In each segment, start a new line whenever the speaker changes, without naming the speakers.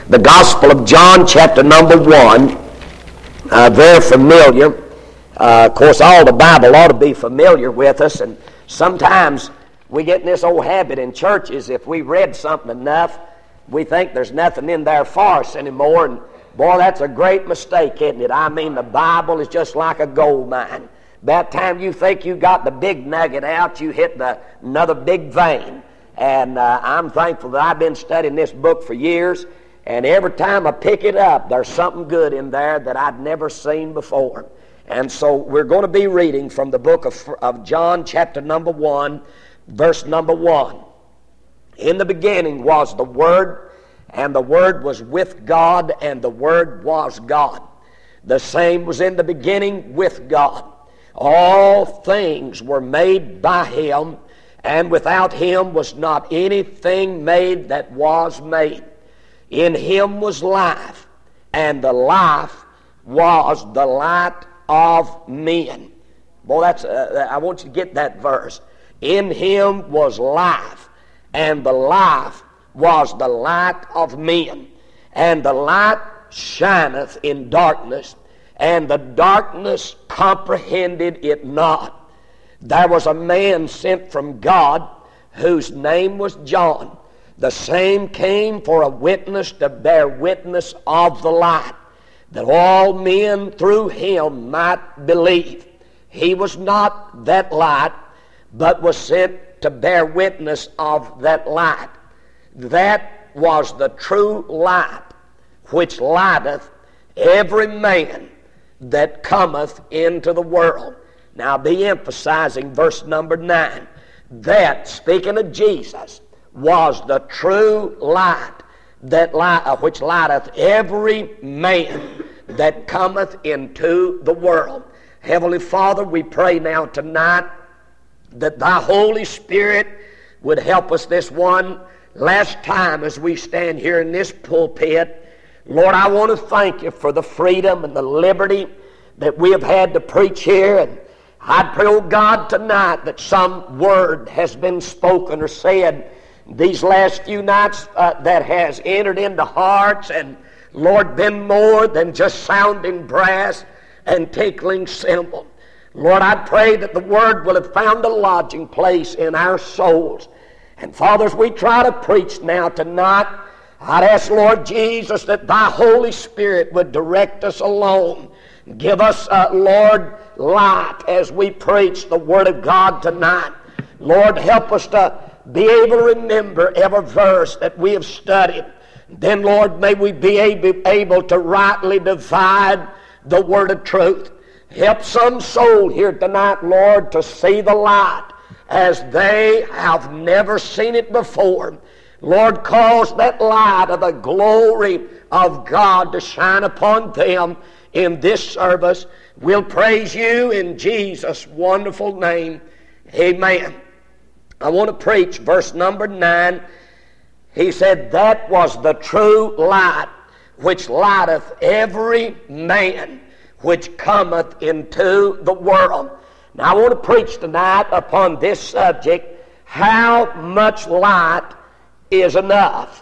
The Gospel of John, chapter number 1. Very familiar. Of course, all the Bible ought to be familiar with us, and sometimes we get in this old habit in churches, if we read something enough, we think there's nothing in there for us anymore, and boy, that's a great mistake, isn't it? I mean, the Bible is just like a gold mine. About time you think you got the big nugget out, you hit another big vein. And I'm thankful that I've been studying this book for years, and every time I pick it up, there's something good in there that I'd never seen before. And so we're going to be reading from the book of John, chapter number 1, verse number 1. In the beginning was the Word, and the Word was with God, and the Word was God. The same was in the beginning with God. All things were made by Him, and without Him was not anything made that was made. In Him was life, and the life was the light of men. Boy, I want you to get that verse. In Him was life, and the life was the light of men. And the light shineth in darkness, and the darkness comprehended it not. There was a man sent from God, whose name was John. The same came for a witness to bear witness of the light, that all men through him might believe. He was not that light, but was sent to bear witness of that light. That was the true light, which lighteth every man that cometh into the world. Now I'll be emphasizing verse number 9. That, speaking of Jesus, was the true light, which lighteth every man that cometh into the world. Heavenly Father, we pray now tonight that Thy Holy Spirit would help us this one last time as we stand here in this pulpit. Lord, I want to thank You for the freedom and the liberty that we have had to preach here. And I pray, oh God, tonight that some word has been spoken or said these last few nights that has entered into hearts and, Lord, been more than just sounding brass and tinkling cymbal. Lord, I pray that the Word will have found a lodging place in our souls. And, Father, as we try to preach now tonight, I'd ask, Lord Jesus, that Thy Holy Spirit would direct us along. Give us, Lord, light as we preach the Word of God tonight. Lord, help us to be able to remember every verse that we have studied. Then, Lord, may we be able to rightly divide the word of truth. Help some soul here tonight, Lord, to see the light as they have never seen it before. Lord, cause that light of the glory of God to shine upon them in this service. We'll praise You in Jesus' wonderful name. Amen. I want to preach verse number 9. He said, that was the true light, which lighteth every man which cometh into the world. Now I want to preach tonight upon this subject, how much light is enough.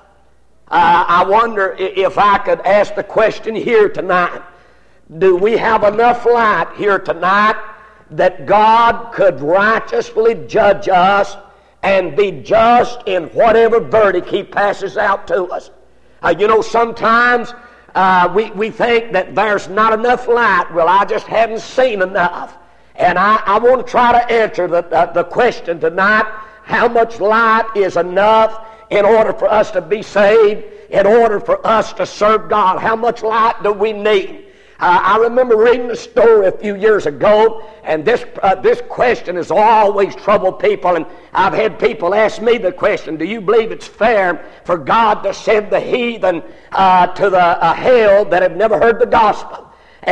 I wonder if I could ask the question here tonight, do we have enough light here tonight that God could righteously judge us and be just in whatever verdict He passes out to us? Sometimes we think that there's not enough light. Well, I just haven't seen enough. And I want to try to answer the question tonight, how much light is enough in order for us to be saved, in order for us to serve God? How much light do we need? I remember reading a story a few years ago, and this question has always troubled people, and I've had people ask me the question, do you believe it's fair for God to send the heathen to the hell that have never heard the gospel?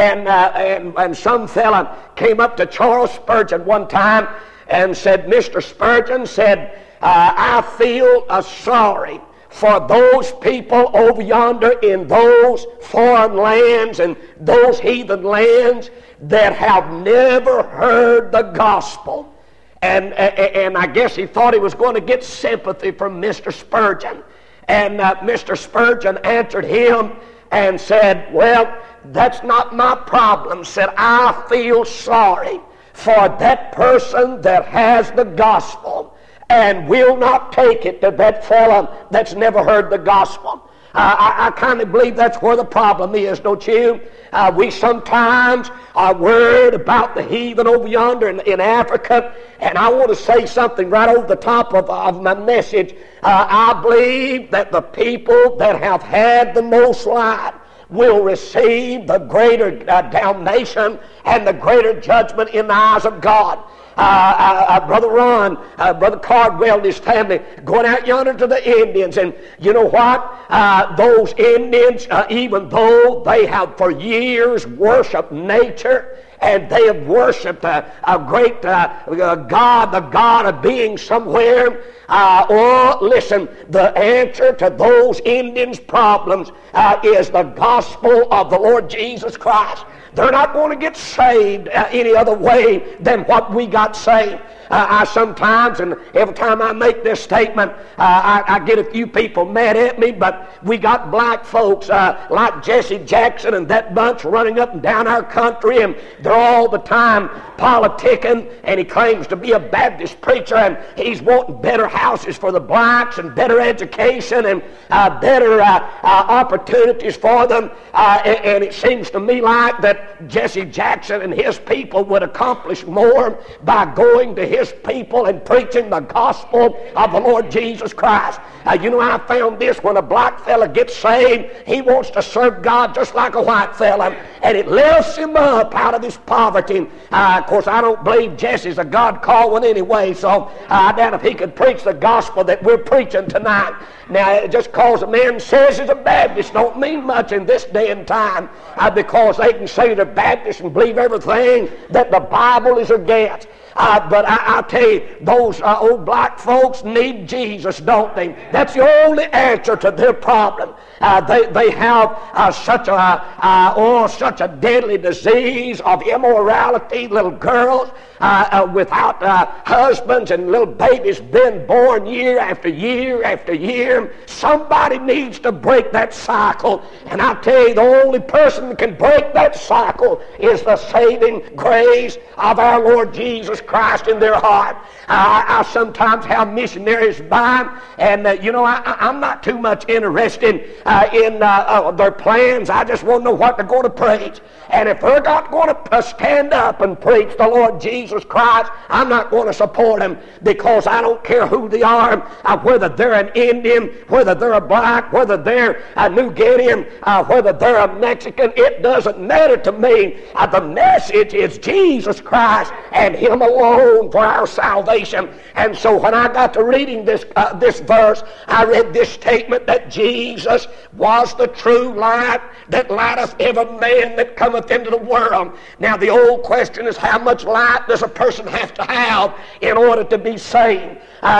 And some fella came up to Charles Spurgeon one time and said, Mr. Spurgeon said, I feel sorry for those people over yonder in those foreign lands and those heathen lands that have never heard the gospel. And I guess he thought he was going to get sympathy from Mr. Spurgeon. And Mr. Spurgeon answered him and said, well, that's not my problem. Said, I feel sorry for that person that has the gospel and will not take it to that fellow that's never heard the gospel. I kind of believe that's where the problem is, don't you? We sometimes are worried about the heathen over yonder in Africa, and I want to say something right over the top of my message. I believe that the people that have had the most light will receive the greater damnation and the greater judgment in the eyes of God. Brother Ron, Brother Cardwell and his family going out yonder to the Indians, and you know what? Those Indians, even though they have for years worshiped nature, and they have worshipped a great God, the God of being somewhere. Listen, the answer to those Indians' problems is the gospel of the Lord Jesus Christ. They're not going to get saved any other way than what we got saved. I sometimes, and every time I make this statement, I get a few people mad at me, but we got black folks like Jesse Jackson and that bunch running up and down our country, and they're all the time politicking, and he claims to be a Baptist preacher, and he's wanting better houses for the blacks and better education and better opportunities for them. And it seems to me like that Jesse Jackson and his people would accomplish more by going to his people and preaching the gospel of the Lord Jesus Christ. You know, I found this: when a black fella gets saved, he wants to serve God just like a white fella, and it lifts him up out of his poverty. Of course, I don't believe Jesse's a God-called one anyway, so I doubt if he could preach the gospel that we're preaching tonight. Now, just because a man says he's a Baptist don't mean much in this day and time, because they can say they're Baptist and believe everything that the Bible is against. But I tell you, those old black folks need Jesus, don't they? That's the only answer to their problem. They have such a deadly disease of immorality. Little girls without husbands and little babies being born year after year after year. Somebody needs to break that cycle. And I tell you, the only person that can break that cycle is the saving grace of our Lord Jesus Christ in their heart. I sometimes have missionaries by, and I'm not too much interested in their plans. I just want to know what they're going to preach. And if they're not going to stand up and preach the Lord Jesus Christ, I'm not going to support them, because I don't care who they are, whether they're an Indian, whether they're a black, whether they're a New Guinean, whether they're a Mexican. It doesn't matter to me. The message is Jesus Christ and Him alone for our salvation. And so when I got to reading this verse, I read this statement that Jesus was the true light that lighteth every man that cometh into the world. Now the old question is, how much light does a person have to have in order to be saved?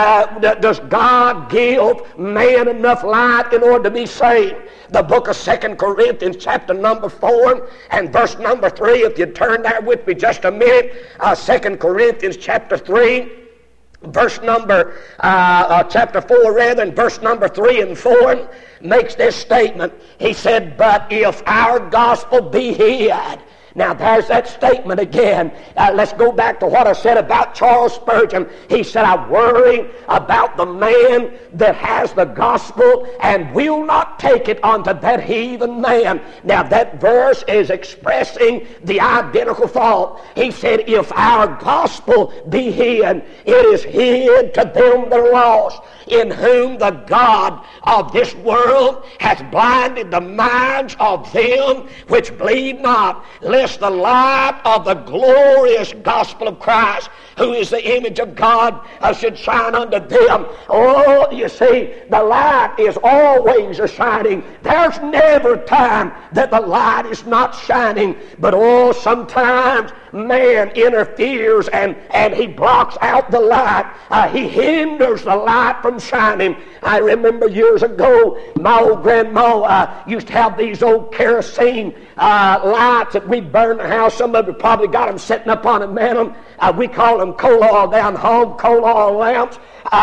Does God give man enough light in order to be saved? The book of 2 Corinthians chapter number 4 and verse number 3, if you turn there with me just a minute, 2 Corinthians chapter 3, verse number, chapter 4 rather, and verse number 3 and 4 makes this statement. He said, but if our gospel be hid. Now there's that statement again. Let's go back to what I said about Charles Spurgeon. He said, I worry about the man that has the gospel and will not take it unto that heathen man. Now that verse is expressing the identical thought. He said, if our gospel be hid, it is hid to them that are lost, in whom the God of this world has blinded the minds of them which believe not, lest the light of the glorious gospel of Christ, who is the image of God, should shine unto them. Oh, you see, the light is always shining. There's never time that the light is not shining. But sometimes man interferes and he blocks out the light. He hinders the light from shining. I remember years ago, my old grandma used to have these old kerosene lights that we burned the house. Some of you probably got them sitting up on a mantle. We call them coal oil down home, coal oil lamps.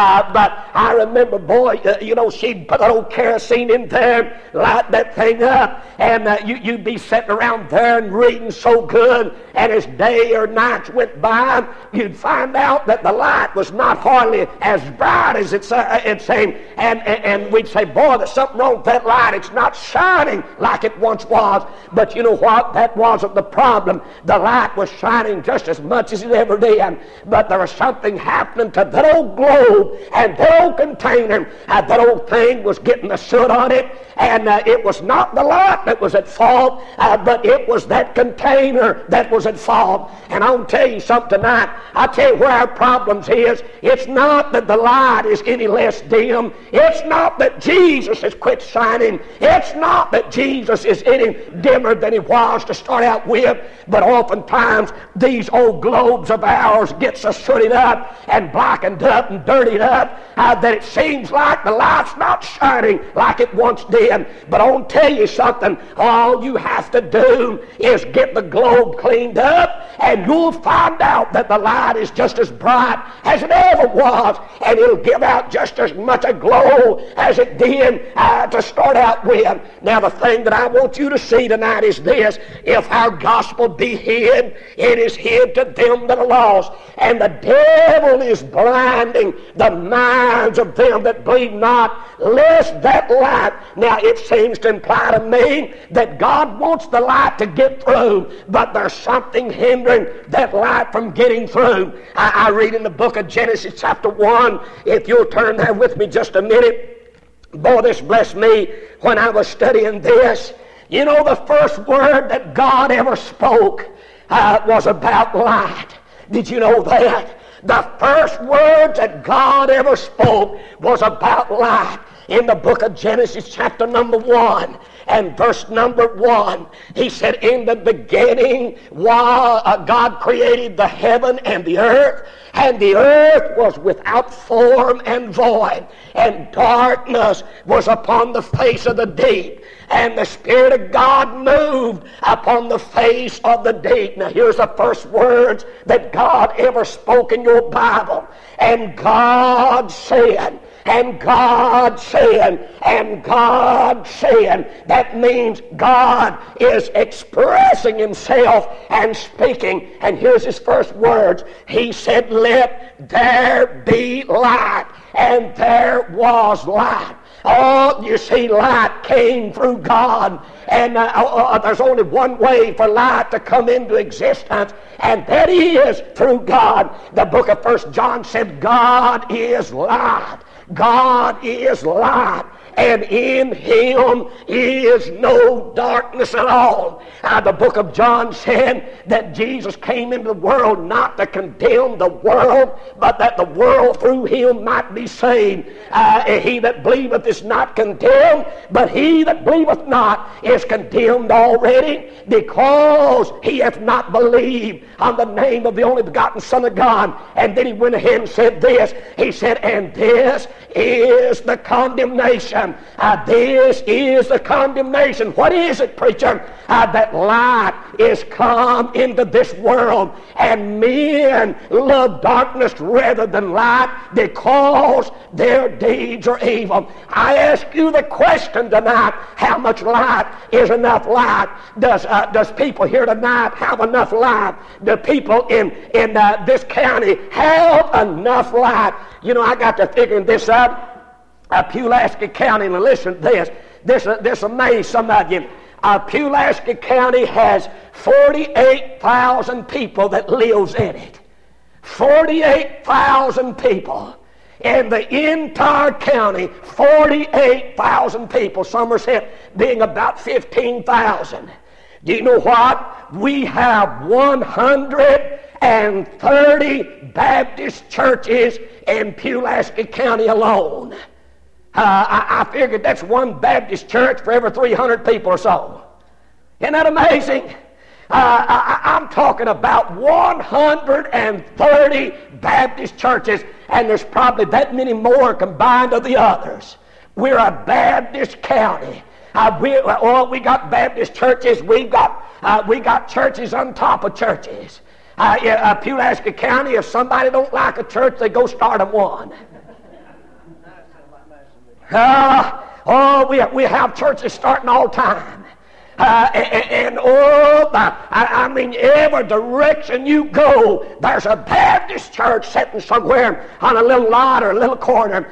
But I remember, boy, she'd put that old kerosene in there, light that thing up, and you'd be sitting around there and reading so good, and as day or nights went by, you'd find out that the light was not hardly as bright as it seemed, and we'd say, boy, there's something wrong with that light. It's not shining like it once was. But you know what? That wasn't the problem. The light was shining just as much as it ever did, but there was something happening to that old globe and that old container. That old thing was getting the soot on it, and it was not the light that was at fault, but it was that container that was at fault. And I'll tell you something tonight. I'll tell you where our problems is. It's not that the light is any less dim. It's not that Jesus has quit shining. It's not that Jesus is any dimmer than he was to start out with. But oftentimes these old globes of ours get so sooted up and blackened up and dirtied up that it seems like the light's not shining like it once did. But I want to tell you something. All you have to do is get the globe cleaned up, and you'll find out that the light is just as bright as it ever was, and it'll give out just as much a glow as it did to start out with. Now, the thing that I want you to see tonight is this. If our gospel be hid, it is hid to them that are lost, and the devil is blinding the minds of them that believe not, lest that light. Now, it seems to imply to me that God wants the light to get through, but there's something hindering that light from getting through. I read in the book of Genesis chapter 1, if you'll turn there with me just a minute. Boy, this blessed me when I was studying this. You know, the first word that God ever spoke was about light. Did you know that? The first words that God ever spoke was about light. In the book of Genesis chapter number 1 and verse number 1, he said, in the beginning, while God created the heaven and the earth was without form and void, and darkness was upon the face of the deep, and the Spirit of God moved upon the face of the deep. Now here's the first words that God ever spoke in your Bible. And God said, and God said, and God said. That means God is expressing himself and speaking. And here's his first words. He said, let there be light. And there was light. Oh, you see, light came through God. And there's only one way for light to come into existence, and that is through God. The book of 1 John said, God is light. God is light, and in him is no darkness at all. The book of John said that Jesus came into the world not to condemn the world, but that the world through him might be saved. He that believeth is not condemned, but he that believeth not is condemned already, because he hath not believed on the name of the only begotten Son of God. And then he went ahead and said this. He said, and this is the condemnation. This is the condemnation. What is it, preacher? That light is come into this world, and men love darkness rather than light because their deeds are evil. I ask you the question tonight, how much light is enough light? Does people here tonight have enough light? Do people in this county have enough light? You know, I got to figuring this out. Pulaski County, and listen to this. This amazes some of you. Pulaski County has 48,000 people that lives in it. 48,000 people. In the entire county, 48,000 people. Somerset being about 15,000. Do you know what? We have 130 Baptist churches in Pulaski County alone. I figured that's one Baptist church for every 300 people or so. Isn't that amazing? I'm talking about 130 Baptist churches, and there's probably that many more combined of the others. We're a Baptist county. We got Baptist churches. We've got We got churches on top of churches. Pulaski County, if somebody don't like a church, they go start them one. We have churches starting all the time. I mean, every direction you go, there's a Baptist church sitting somewhere on a little lot or a little corner.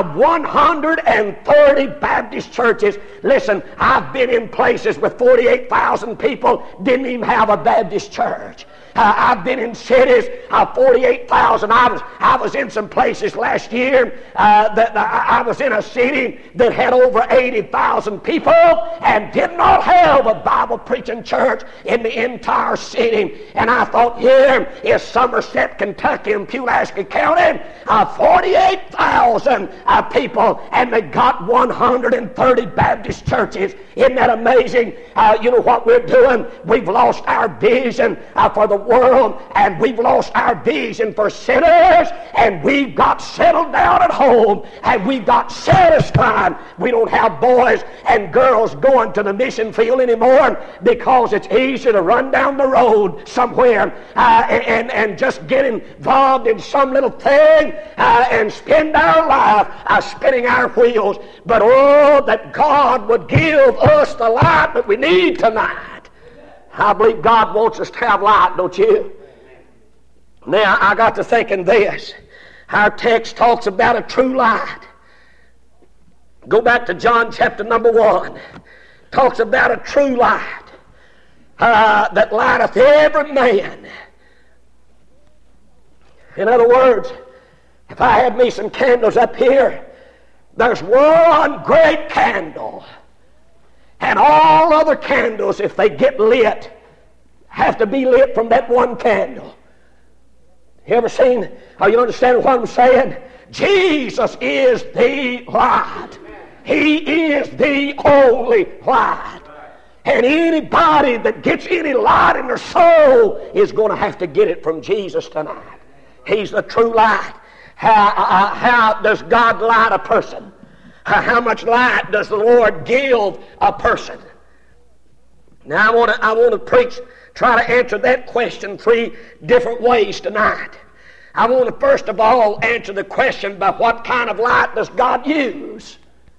130 Baptist churches. Listen, I've been in places with 48,000 people, didn't even have a Baptist church. I've been in cities, 48,000. I was in some places last year that I was in a city that had over 80,000 people and did not have a Bible preaching church in the entire city. And I thought, here is Somerset, Kentucky, and Pulaski County, 48,000 people, and they got 130 Baptist churches. Isn't that amazing? You know what we're doing? We've lost our vision for the world, and we've lost our vision for sinners, and we've got settled down at home, and we've got satisfied. We don't have boys and girls going to the mission field anymore because it's easier to run down the road somewhere and just get involved in some little thing and spend our life spinning our wheels. But oh, that God would give us the light that we need tonight. I believe God wants us to have light, don't you? Now, I got to thinking this. Our text talks about a true light. Go back to John chapter number 1. Talks about a true light that lighteth every man. In other words, if I had me some candles up here, there's one great candle. And all other candles, if they get lit, have to be lit from that one candle. You ever seen, are you understanding what I'm saying? Jesus is the light. He is the only light. And anybody that gets any light in their soul is going to have to get it from Jesus tonight. He's the true light. How does God light a person? How much light does the Lord give a person? Now I want to try to answer that question 3 different ways tonight. I want to first of all answer the question by what kind of light does God use?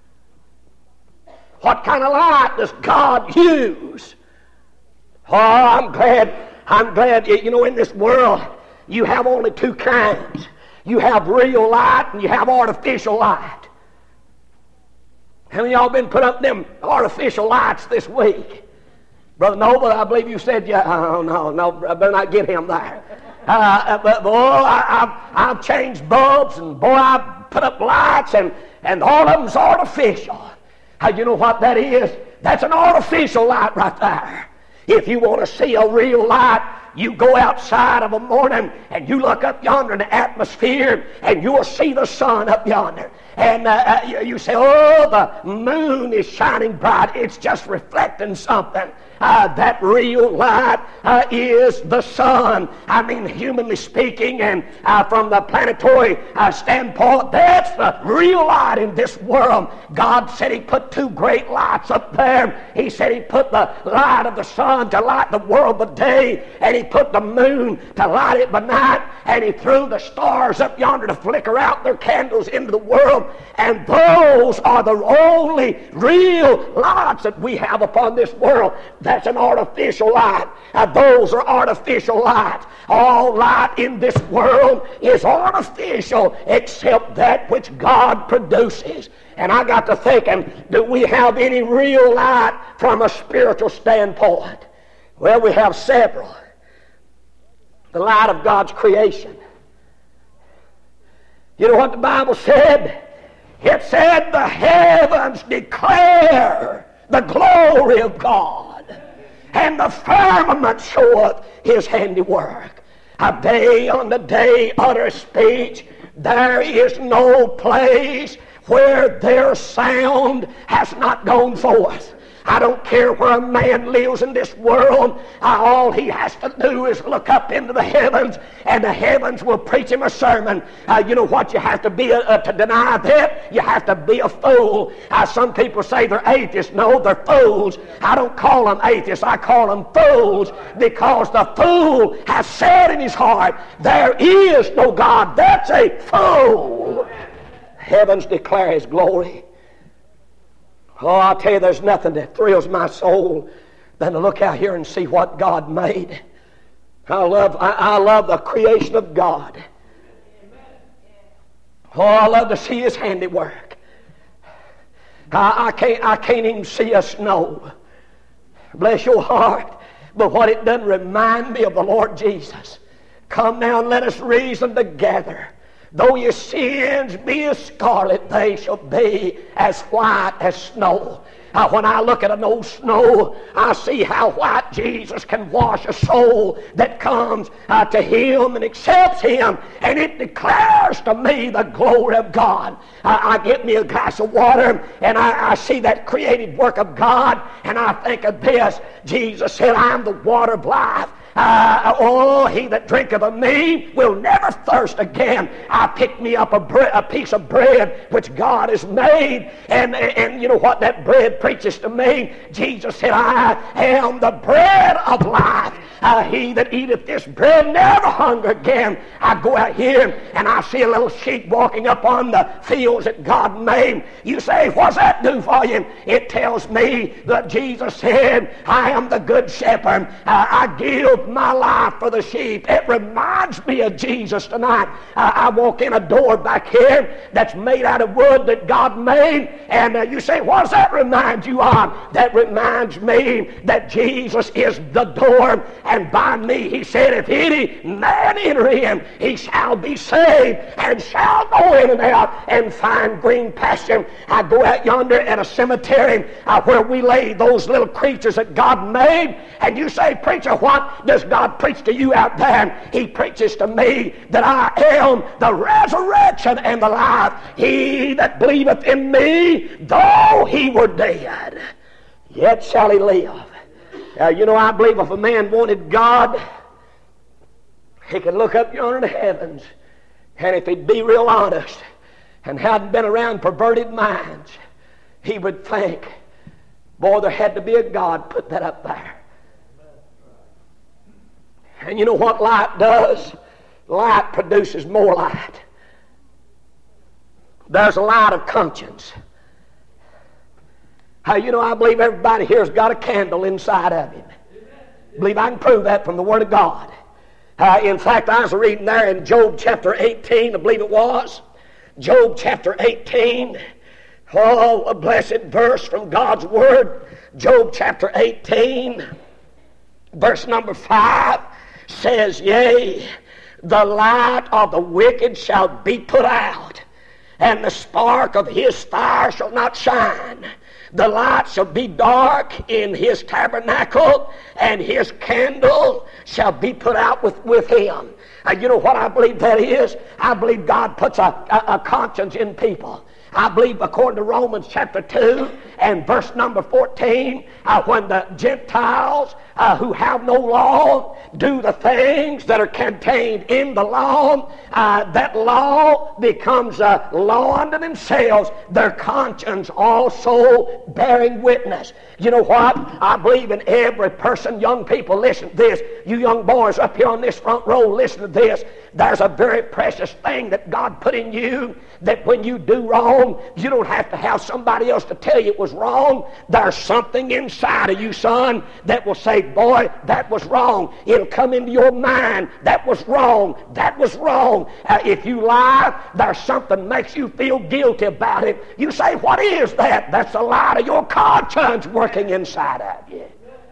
What kind of light does God use? Oh, I'm glad, you know, in this world you have only 2 kinds. You have real light and you have artificial light. How many of y'all been put up them artificial lights this week? Brother Noble, I believe you said, yeah, oh, no, I better not get him there. But boy, I've changed bulbs, and boy, I've put up lights, and all of them's artificial. You know what that is? That's an artificial light right there. If you want to see a real light, you go outside of a morning and you look up yonder in the atmosphere and you will see the sun up yonder. And you say, oh, the moon is shining bright. It's just reflecting something. That real light is the sun. I mean, humanly speaking, and from the planetary standpoint, that's the real light in this world. God said He put 2 great lights up there. He said He put the light of the sun to light the world by day, and He put the moon to light it by night, and He threw the stars up yonder to flicker out their candles into the world. And those are the only real lights that we have upon this world. That's an artificial light. Those are artificial lights. All light in this world is artificial except that which God produces. And I got to thinking, do we have any real light from a spiritual standpoint? Well, we have several. The light of God's creation. You know what the Bible said? It said the heavens declare the glory of God, and the firmament showeth His handiwork. A day unto day utter speech. There is no place where their sound has not gone forth. I don't care where a man lives in this world. All he has to do is look up into the heavens, and the heavens will preach him a sermon. You know what you have to be to deny that? You have to be a fool. Some people say they're atheists. No, they're fools. I don't call them atheists. I call them fools, because the fool has said in his heart, there is no God. That's a fool. Heavens declare his glory. Oh, I'll tell you, there's nothing that thrills my soul than to look out here and see what God made. I love the creation of God. Oh, I love to see his handiwork. I can't even see a snow. Bless your heart. But what it doesn't remind me of the Lord Jesus. Come now and let us reason together. Though your sins be as scarlet, they shall be as white as snow. When I look at an old snow, I see how white Jesus can wash a soul that comes to him and accepts him, and it declares to me the glory of God. I get me a glass of water, and I see that creative work of God, and I think of this. Jesus said, I am the water of life. He that drinketh of me will never thirst again. I picked me up a piece of bread which God has made, and you know what that bread preaches to me? Jesus said, I am the bread of life. He that eateth this bread never hunger again. I go out here and I see a little sheep walking up on the fields that God made. You say, what's that do for you? It tells me that Jesus said, I am the good shepherd. I give my life for the sheep. It reminds me of Jesus tonight. I walk in a door back here that's made out of wood that God made, and you say, what does that remind you of? That reminds me that Jesus is the door, and by me, he said, if any man enter in, he shall be saved, and shall go in and out and find green pasture. I go out yonder at a cemetery where we lay those little creatures that God made, and you say, preacher, what does God preach to you out there? He preaches to me that I am the resurrection and the life. He that believeth in me, though he were dead, yet shall he live. You know, I believe if a man wanted God, he could look up yonder in the heavens, and if he'd be real honest and hadn't been around perverted minds, he would think, boy, there had to be a God put that up there. And you know what light does? Light produces more light. There's a light of conscience. You know, I believe everybody here's got a candle inside of him. I believe I can prove that from the Word of God. In fact, I was reading there in Job chapter 18, I believe it was. Job chapter 18. Oh, a blessed verse from God's Word. Job chapter 18, verse number 5 says, yea, the light of the wicked shall be put out, and the spark of his fire shall not shine. The light shall be dark in his tabernacle, and his candle shall be put out with him. You know what I believe that is? I believe God puts a conscience in people. I believe according to Romans chapter 2 and verse number 14, when the Gentiles who have no law do the things that are contained in the law, that law becomes a law unto themselves, their conscience also bearing witness. You know what? I believe in every person. Young people, listen to this. You young boys up here on this front row, listen to this. There's a very precious thing that God put in you, that when you do wrong, you don't have to have somebody else to tell you it was wrong. There's something inside of you, son, that will say, boy, that was wrong. It'll come into your mind, that was wrong, that was wrong. If you lie, there's something makes you feel guilty about it. You say, what is that? That's the light of your conscience working inside of you.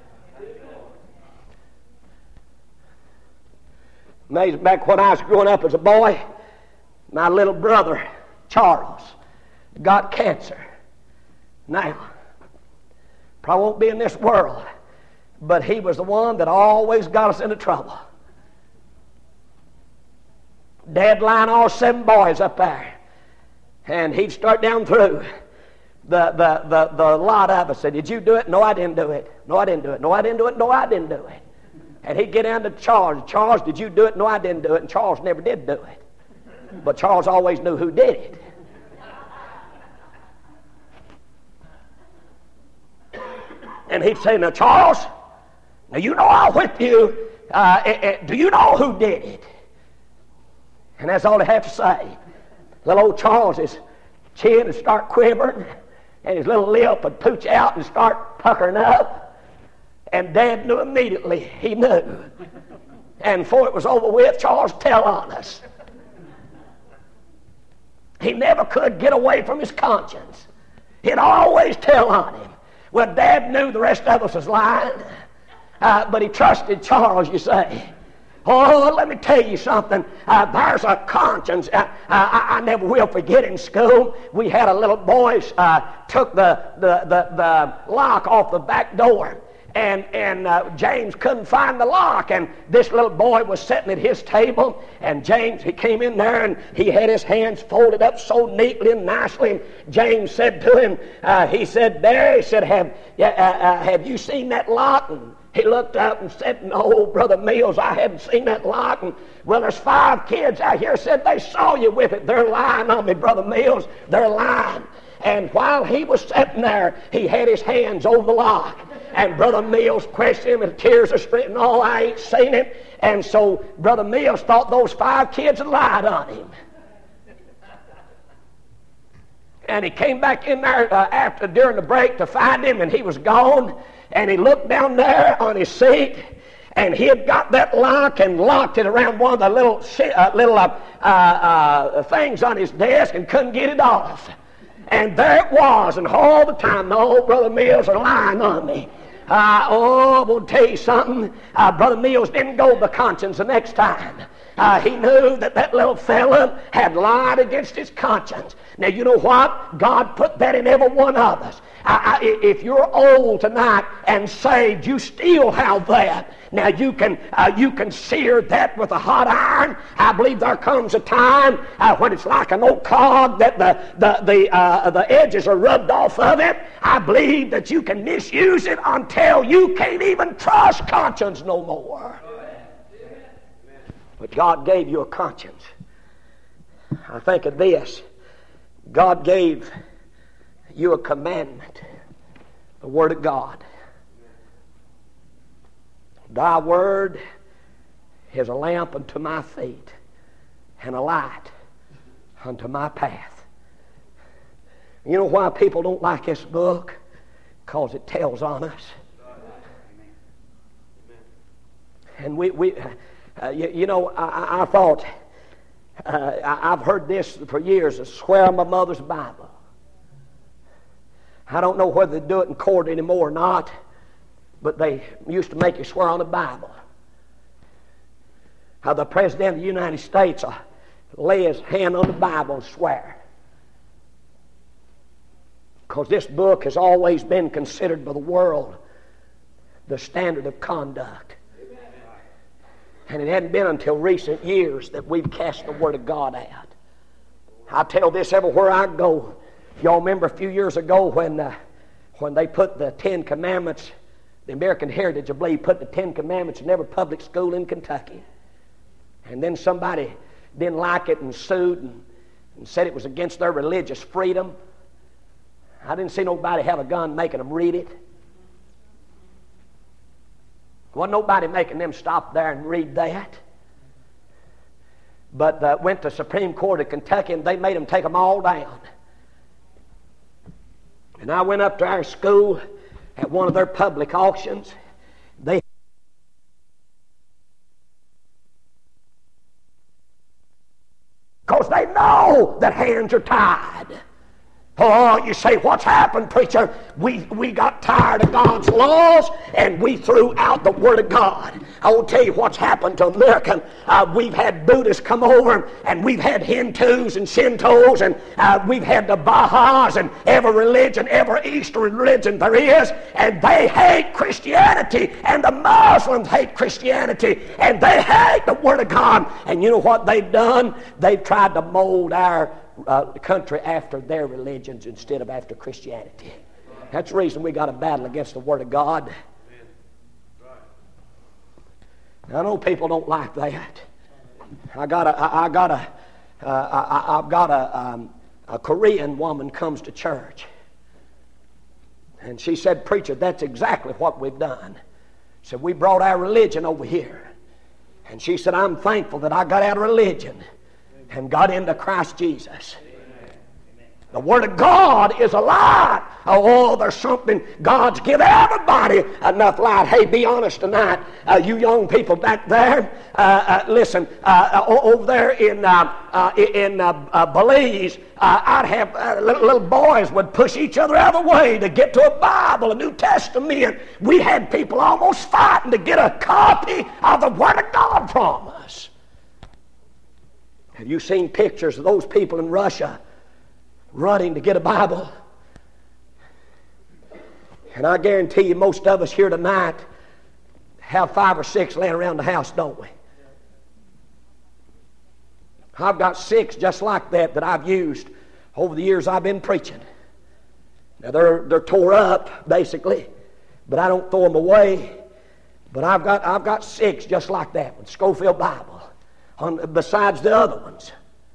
Amazing, back when I was growing up as a boy, my little brother, Charles, got cancer. Now, probably won't be in this world, but he was the one that always got us into trouble. Dad lined all 7 boys up there. And he'd start down through the lot of us. Said, did you do it? No, I didn't do it. No, I didn't do it. No, I didn't do it. No, I didn't do it. And he'd get down to Charles. Charles, did you do it? No, I didn't do it. And Charles never did do it. But Charles always knew who did it. And he'd say, now, Charles, now you know I'll whip you. Do you know who did it? And that's all they have to say. Little old Charles's chin would start quivering, and his little lip would pooch out and start puckering up. And Dad knew immediately. He knew. And before it was over with, Charles tell on us. He never could get away from his conscience. He'd always tell on him. Well, Dad knew the rest of us was lying, but he trusted Charles, you say. Oh, let me tell you something. There's a conscience. I never will forget in school. We had a little boy took the lock off the back door. And James couldn't find the lock, and this little boy was sitting at his table, and James, he came in there, and he had his hands folded up so neatly and nicely, and James said to him, he said, there, he said, have you seen that lock? And he looked up and said, no, Brother Mills, I haven't seen that lock. And, well, there's 5 kids out here said they saw you with it. They're lying on me, Brother Mills. They're lying. And while he was sitting there, he had his hands over the lock. And Brother Mills questioned him, and tears are streaming. No, I ain't seen it. And so Brother Mills thought those 5 kids had lied on him. And he came back in there during the break to find him, and he was gone. And he looked down there on his seat, and he had got that lock and locked it around one of the little things on his desk and couldn't get it off. And there it was, and all the time, no, Brother Mills are lying on me. I'm going to tell you something. Brother Mills didn't go by conscience the next time. He knew that little fella had lied against his conscience. Now, you know what? God put that in every one of us. If you're old tonight and saved, you still have that. Now, you can sear that with a hot iron. I believe there comes a time when it's like an old cog that the edges are rubbed off of it. I believe that you can misuse it until you can't even trust conscience no more. But God gave you a conscience. I think of this. God gave you a commandment, the Word of God. Thy Word is a lamp unto my feet and a light unto my path. You know why people don't like this book? Because it tells on us. And I thought, I've heard this for years, I swear on my mother's Bible. I don't know whether they do it in court anymore or not, but they used to make you swear on the Bible. How the President of the United States lay his hand on the Bible and swear. Because this book has always been considered by the world the standard of conduct. And it hadn't been until recent years that we've cast the Word of God out. I tell this everywhere I go. Y'all remember a few years ago when they put the 10 Commandments, the American Heritage, I believe, put the 10 Commandments in every public school in Kentucky. And then somebody didn't like it and sued and said it was against their religious freedom. I didn't see nobody have a gun making them read it. Wasn't nobody making them stop there and read that. But went to Supreme Court of Kentucky, and they made them take them all down. And I went up to our school at one of their public auctions. Because they know that hands are tied. Oh, you say, what's happened, preacher? We got tired of God's laws and we threw out the Word of God. I will tell you what's happened to America. We've had Buddhists come over, and we've had Hindus and Shintos, and we've had the Baha'is and every religion, every Eastern religion there is, and they hate Christianity, and the Muslims hate Christianity, and they hate the Word of God. And you know what they've done? They've tried to mold our country after their religions instead of after Christianity. That's the reason we got to battle against the Word of God. Now, I know people don't like that. I've got a Korean woman comes to church, and she said, "Preacher, that's exactly what we've done." Said, "We brought our religion over here." And she said, "I'm thankful that I got out of religion and got into Christ Jesus." The Word of God is a light. Oh, there's something. God's give everybody enough light. Hey, be honest tonight. You young people back there, listen, over there in Belize, I'd have little boys would push each other out of the way to get to a Bible, a New Testament. We had people almost fighting to get a copy of the Word of God from us. Have you seen pictures of those people in Russia running to get a Bible? And I guarantee you most of us here tonight have 5 or 6 laying around the house, don't we? I've got 6 just like that I've used over the years I've been preaching. Now they're tore up basically, but I don't throw them away. But I've got 6 just like that one, Scofield Bible, besides the other ones.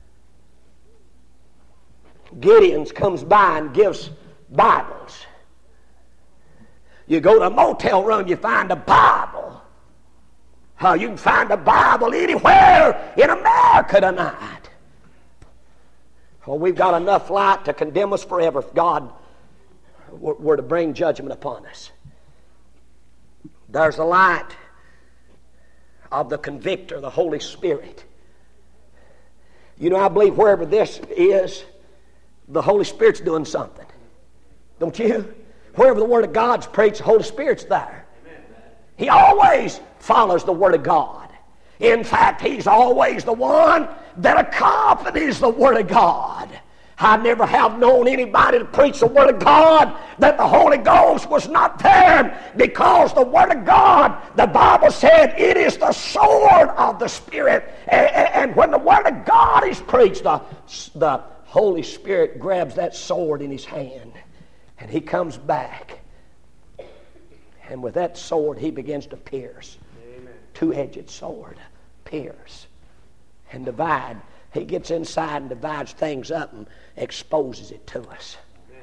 Gideon's comes by and gives Bibles. You go to a motel room, you find a Bible. You can find a Bible anywhere in America tonight. Well, we've got enough light to condemn us forever if God were to bring judgment upon us. There's the light of the convictor, the Holy Spirit. You know, I believe wherever this is, the Holy Spirit's doing something. Don't you? Wherever the Word of God's preached, the Holy Spirit's there. He always follows the Word of God. In fact, He's always the one that accompanies the Word of God. I never have known anybody to preach the Word of God that the Holy Ghost was not there, because the Word of God, the Bible said, it is the sword of the Spirit. And when the Word of God is preached, the Holy Spirit grabs that sword in His hand, and He comes back, and with that sword He begins to pierce. Amen. Two-edged sword, pierce and divide. He gets inside and divides things up and exposes it to us. Amen.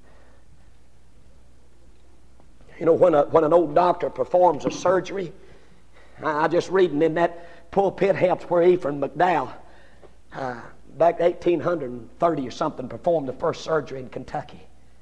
You know, when an old doctor performs a surgery, I just reading in that pulpit helps where Ephraim McDowell, back 1830 or something, performed the first surgery in Kentucky,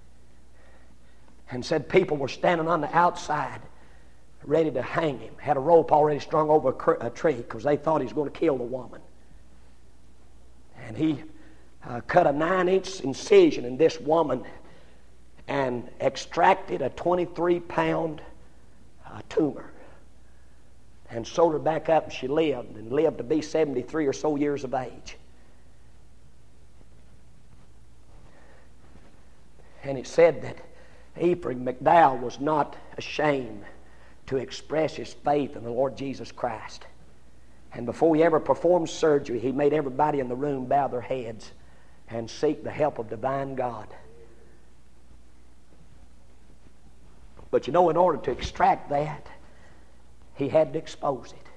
and said people were standing on the outside ready to hang him, had a rope already strung over a tree because they thought he was going to kill the woman. And he cut a 9-inch incision in this woman and extracted a 23-pound tumor and sewed her back up, and she lived to be 73 or so years of age. And it said that Ephraim McDowell was not ashamed to express his faith in the Lord Jesus Christ. And before he ever performed surgery, he made everybody in the room bow their heads and seek the help of divine God. But you know, in order to extract that, he had to expose it.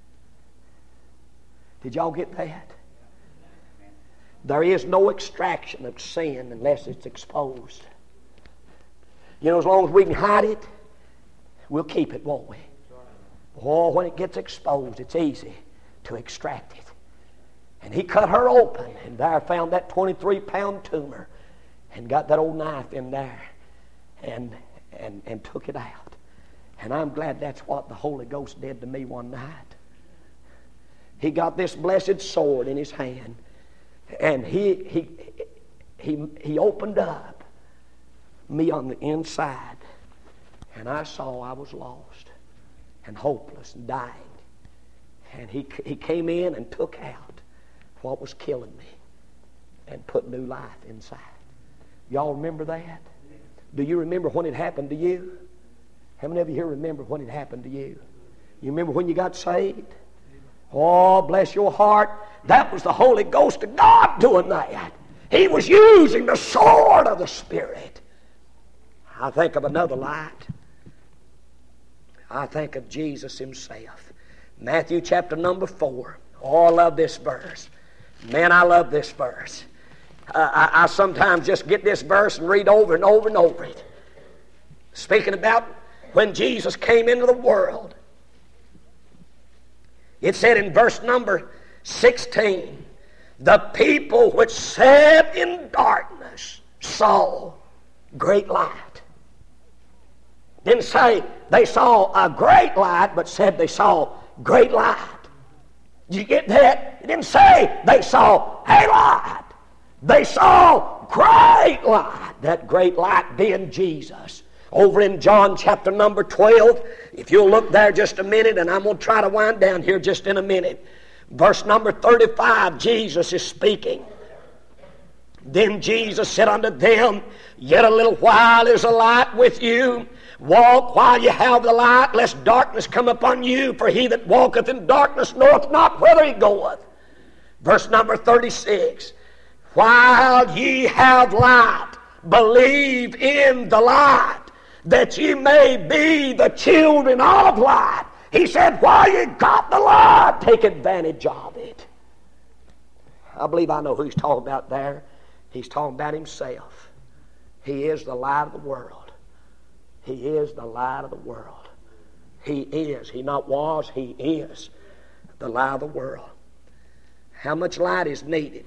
Did y'all get that? There is no extraction of sin unless it's exposed. You know, as long as we can hide it, we'll keep it, won't we? Oh, when it gets exposed, it's easy to extract it. And he cut her open, and there found that 23-pound tumor, and got that old knife in there, and took it out. And I'm glad that's what the Holy Ghost did to me one night. He got this blessed sword in his hand, and he opened up me on the inside, and I saw I was lost and hopeless and dying. And he came in and took out what was killing me and put new life inside. Y'all remember that? Do you remember when it happened to you? How many of you here remember when it happened to you? You remember when you got saved? Oh, bless your heart. That was the Holy Ghost of God doing that. He was using the sword of the Spirit. I think of another light. I think of Jesus Himself. Matthew chapter number 4. Oh, I love this verse. Man, I love this verse. I sometimes just get this verse and read over and over and over it. Speaking about when Jesus came into the world. It said in verse number 16, the people which sat in darkness saw great light. Didn't say they saw a great light, but said they saw great light. Did you get that? It didn't say they saw a light. They saw great light. That great light being Jesus. Over in John chapter number 12, if you'll look there just a minute, and I'm going to try to wind down here just in a minute. Verse number 35, Jesus is speaking. Then Jesus said unto them, yet a little while is the light with you. Walk while you have the light, lest darkness come upon you. For he that walketh in darkness knoweth not whither he goeth. Verse number 36, while ye have light, believe in the light, that ye may be the children of light. He said, while you got the light, take advantage of it. I believe I know who he's talking about there. He's talking about himself. He is the light of the world. He is the light of the world. He is. He not was, he is the light of the world. How much light is needed?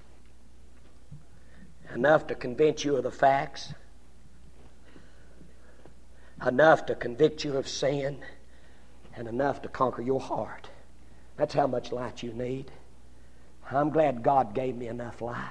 Enough to convince you of the facts. Enough to convict you of sin. And enough to conquer your heart. That's how much light you need. I'm glad God gave me enough light.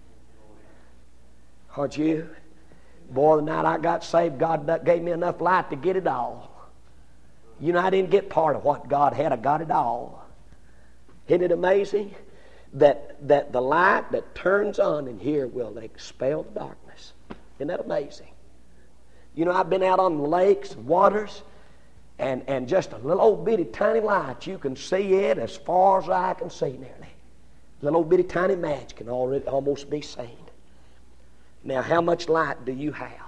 Aren't you? Boy, the night I got saved, God gave me enough light to get it all. You know, I didn't get part of what God had. I got it all. Isn't it amazing that the light that turns on in here will expel the darkness? Isn't that amazing? You know, I've been out on the lakes and waters, and just a little old bitty tiny light, you can see it as far as I can see nearly. Little old bitty tiny match can already almost be seen. Now, how much light do you have?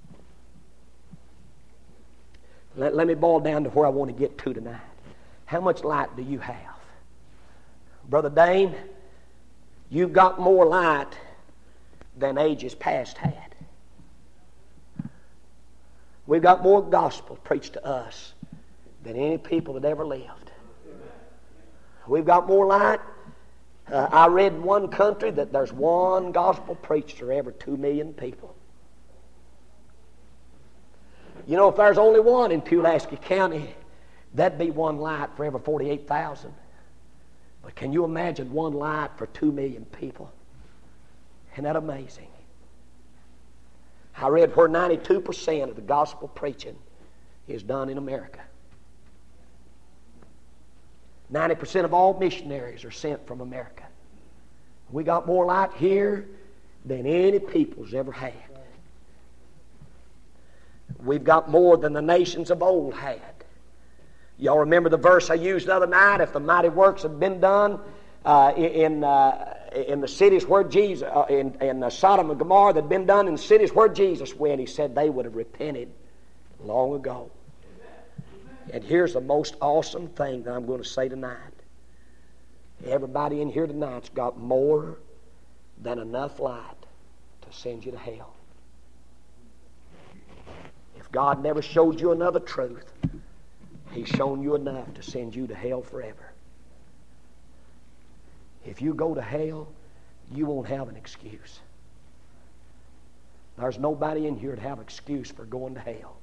Let me boil down to where I want to get to tonight. How much light do you have? Brother Dane, you've got more light than ages past had. We've got more gospel preached to us than any people that ever lived. We've got more light. I read in one country that there's one gospel preached for every 2 million people. You know, if there's only one in Pulaski County, that'd be one light for every 48,000. But can you imagine one light for 2 million people? Isn't that amazing? I read where 92% of the gospel preaching is done in America. 90% of all missionaries are sent from America. We got more light here than any people's ever had. We've got more than the nations of old had. Y'all remember the verse I used the other night? If the mighty works had been done in the cities where Jesus, in Sodom and Gomorrah, that had been done in the cities where Jesus went, he said they would have repented long ago. And here's the most awesome thing that I'm going to say tonight. Everybody in here tonight's got more than enough light to send you to hell. If God never showed you another truth, He's shown you enough to send you to hell forever. If you go to hell, you won't have an excuse. There's nobody in here to have an excuse for going to hell.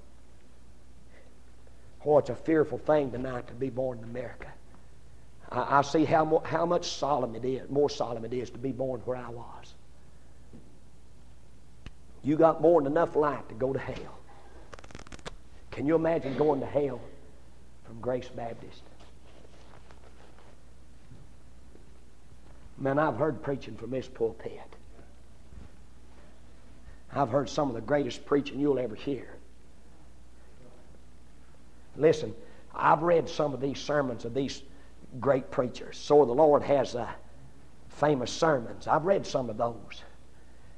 Oh, it's a fearful thing tonight to be born in America. I see how much solemn it is, more solemn it is to be born where I was. You got more than enough light to go to hell. Can you imagine going to hell from Grace Baptist? Man, I've heard preaching from this pulpit. I've heard some of the greatest preaching you'll ever hear. Listen, I've read some of these sermons of these great preachers. So the Lord has famous sermons. I've read some of those.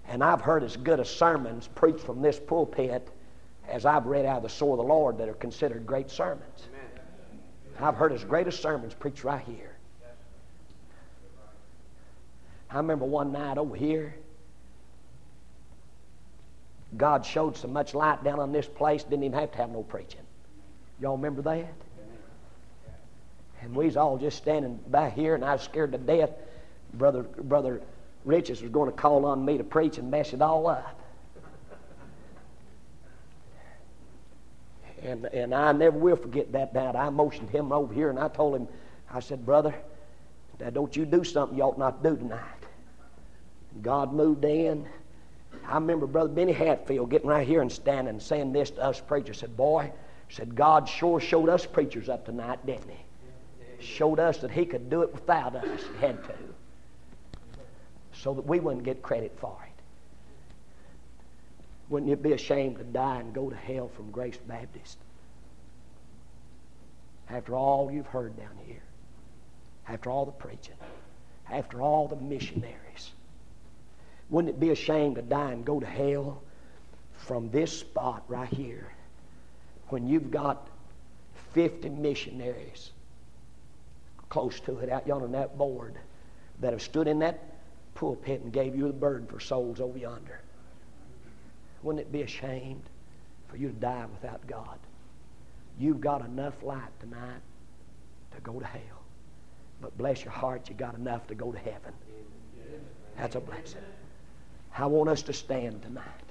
And I've heard as good a sermons preached from this pulpit as I've read out of the sword of the Lord that are considered great sermons. I've heard as great a sermons preached right here. I remember one night over here, God showed so much light down on this place, didn't even have to have no preaching. Y'all remember that? And we was all just standing back here, and I was scared to death. Brother Riches was going to call on me to preach and mess it all up. And I never will forget that night. I motioned him over here, and I told him, I said, brother, now don't you do something you ought not do tonight. And God moved in. I remember Brother Benny Hatfield getting right here and standing and saying this to us preachers. Said, boy, said God sure showed us preachers up tonight, didn't he? Showed us that he could do it without us. He had to. So that we wouldn't get credit for it. Wouldn't you be ashamed to die and go to hell from Grace Baptist? After all you've heard down here. After all the preaching. After all the missionaries. Wouldn't it be a shame to die and go to hell from this spot right here when you've got 50 missionaries close to it out yonder on that board that have stood in that pulpit and gave you the burden for souls over yonder? Wouldn't it be a shame for you to die without God? You've got enough light tonight to go to hell. But bless your heart, you got enough to go to heaven. That's a blessing. I want us to stand tonight.